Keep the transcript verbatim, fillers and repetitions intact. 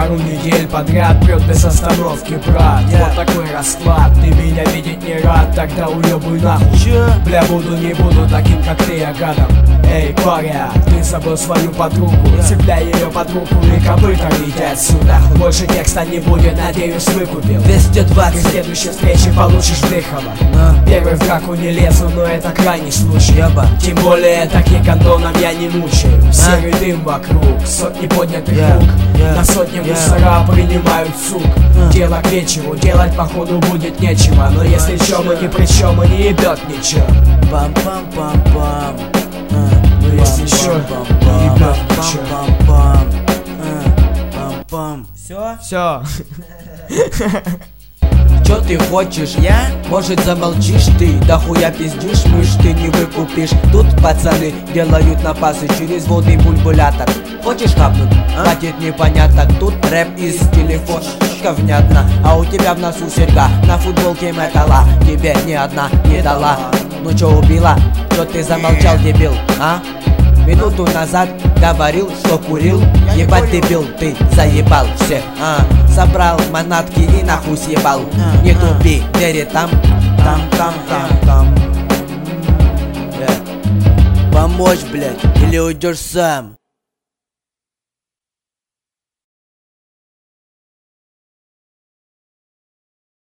пару недель подряд прет без остановки, брат. yeah. Вот такой расклад, ты меня видеть не рад, тогда уебуй нахуй. Че? Бля, буду не буду таким, как ты, я гадом. Эй, паря, ты забыл свою подругу, yeah. Цепляй ее под руку и копыта иди отсюда. Больше текста не будет, надеюсь, выкупил. Двести двадцать. При следующей встрече получишь Дыхова. yeah. Первый в драку не лезу, но это крайний случай. Яба. Тем более таких гондоном я не мучаю. Серый а? дым вокруг, сотни поднятых yeah. рук, yeah. на сотни yeah. мусора принимают сук. uh. Дело к вечеру, делать походу будет нечего. Но если чё, мы ни при чем, и не ебет ничего. Пам-пам-пам-пам. Но если чё, не ебет ничего. Все? Все. Чё ты хочешь? Я? Может замолчишь ты? Да хуя пиздишь, мышь ты не выкупишь. Тут пацаны делают напасы через водный бульбулятор. Хочешь хапнуть? А? Хватит непонятно. Тут рэп из телефона, внятно. А у тебя в носу серьга, на футболке металла. Тебе ни одна не дала. Ну чё убила? Чё ты замолчал, дебил, а? Минуту назад говорил, что курил. Ебать дебил, ты заебал всех, а? Собрал манатки и нахуй съебал. Не тупи, двери там, там, там, там, там. Помочь, блядь, или уйдешь сам?